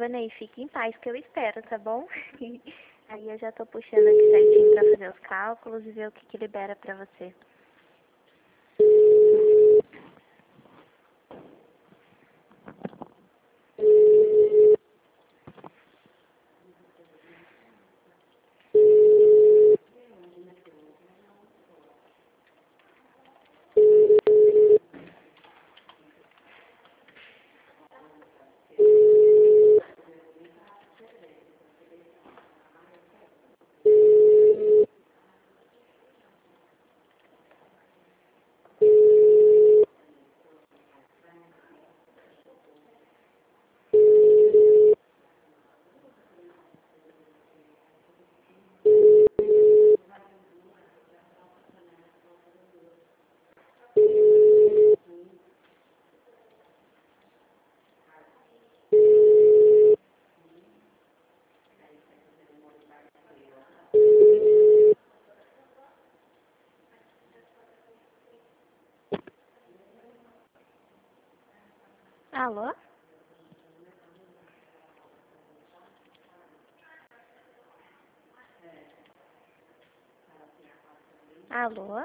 Ney, fique em paz que eu espero, tá bom? Aí eu já tô puxando aqui certinho pra fazer os cálculos e ver o que que libera pra você. Alô? Alô?